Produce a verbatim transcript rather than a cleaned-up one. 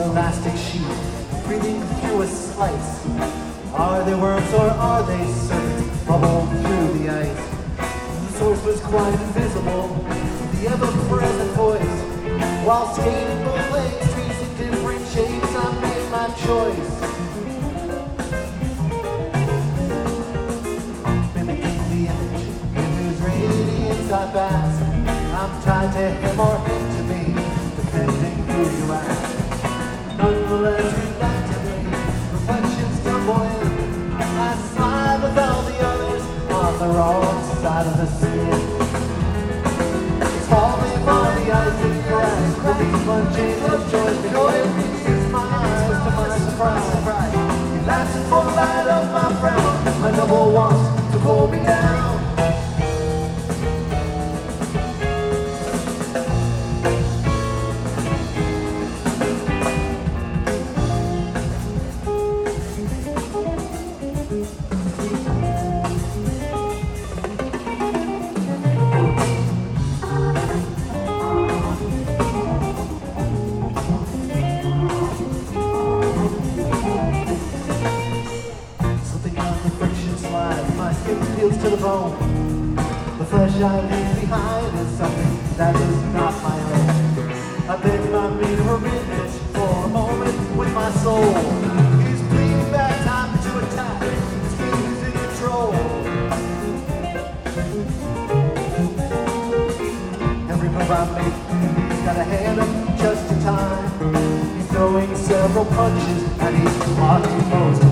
elastic sheet, breathing through a slice. Are they worms or are they serpents bubbled through the ice? The source was quite invisible, the ever-present voice. While skating both legs, tracing different shapes, I made my choice. Mimicking the image in whose radiance I bask. I'm tied to him or him to me, depending who you ask. Nonetheless, reluctantly, reflections tumble in. I slide with all the others on the wrong side of the sin. It's falling on the ice and crash, with these plunging of joy between me. Use my eyes to my surprise. He lasted for the light of my frown. My double wants to pull me down. Feels to the bone. The flesh I leave behind is something that is not my own. I bend my mirror image for a moment with my soul. He's bleeding back, time to attack. His feelings in control. Every move I make, he's got a hand up just in time. He's throwing several punches and he's blocking most.